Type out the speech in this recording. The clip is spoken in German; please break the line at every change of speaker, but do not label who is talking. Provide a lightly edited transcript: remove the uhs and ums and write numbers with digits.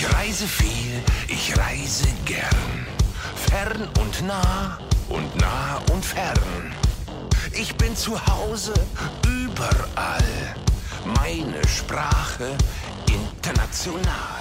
Ich reise viel, ich reise gern, fern und nah und fern. Ich bin zu Hause überall, meine Sprache international.